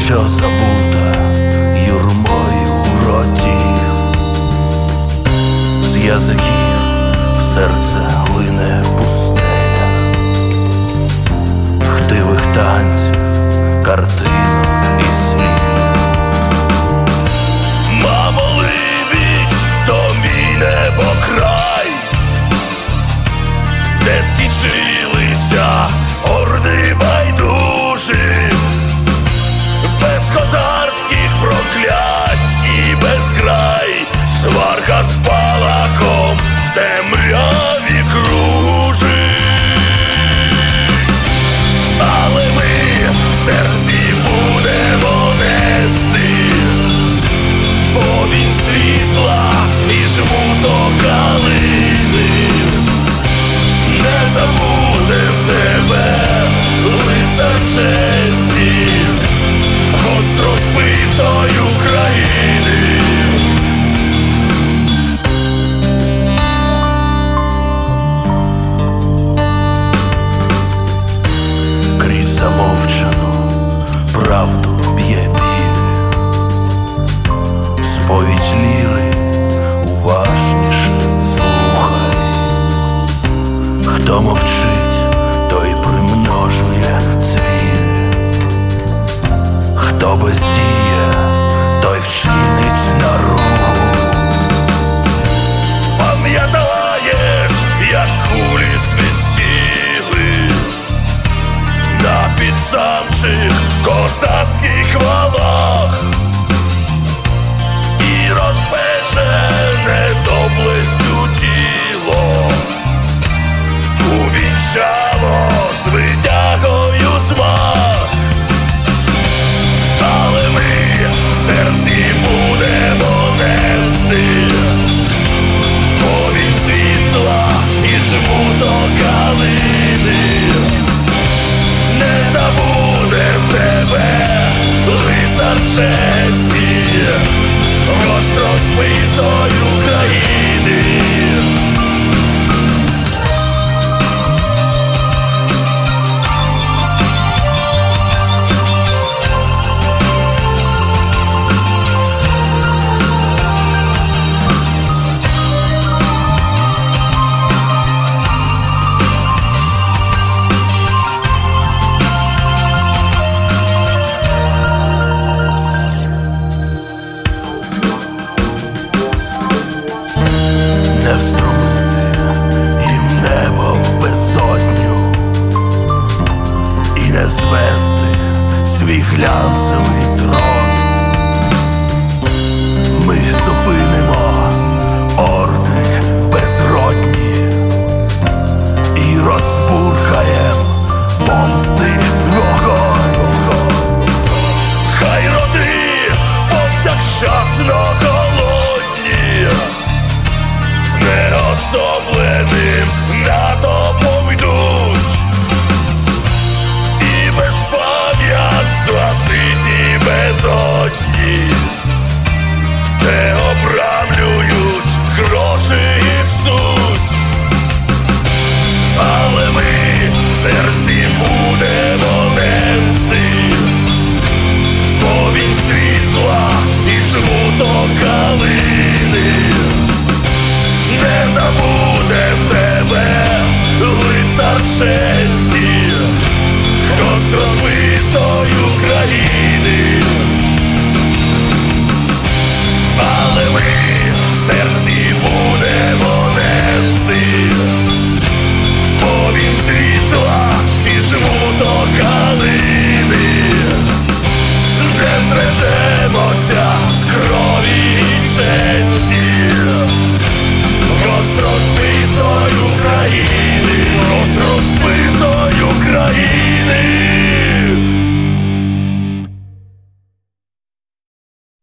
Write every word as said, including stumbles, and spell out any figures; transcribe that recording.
що забута юрмою ротів, з язиків в серце лине пустеля, хтивих танців, картинок і слів. Мамо, либідь, то мій небокрай, де скінчилися орди байдужих, без козарських проклять і безкрай, сварка спалахом в темряві кружить. Але ми в серці будемо нести повінь світла і жмуток калини. Не забудем тебе, лицар честі, гостро списою країни. Крізь замовчану правду б'є біль, сповідь ліри уважніше слухай. Хто мовчить, той примножує цвіт, хто бездіє, той вчинить наругу. Пам'ятаєш, як кулі свистіли на підсамчих козацьких валах, і розпечене доблестю тіло увінчало звитягою змах. Але ми в серці будемо нести повінь світла і жмуток калини. Не забудем тебе, лицар честі, гостро списою країни. Не встромити їм небо в безодню і не звести свій глянцевий трон. Ми зупинимо орди безродні і розбурхаєм помсти вогонь. Хай роди повсякчасно голодні з неособленим натовпом йдуть, і без пам'ятства ситі без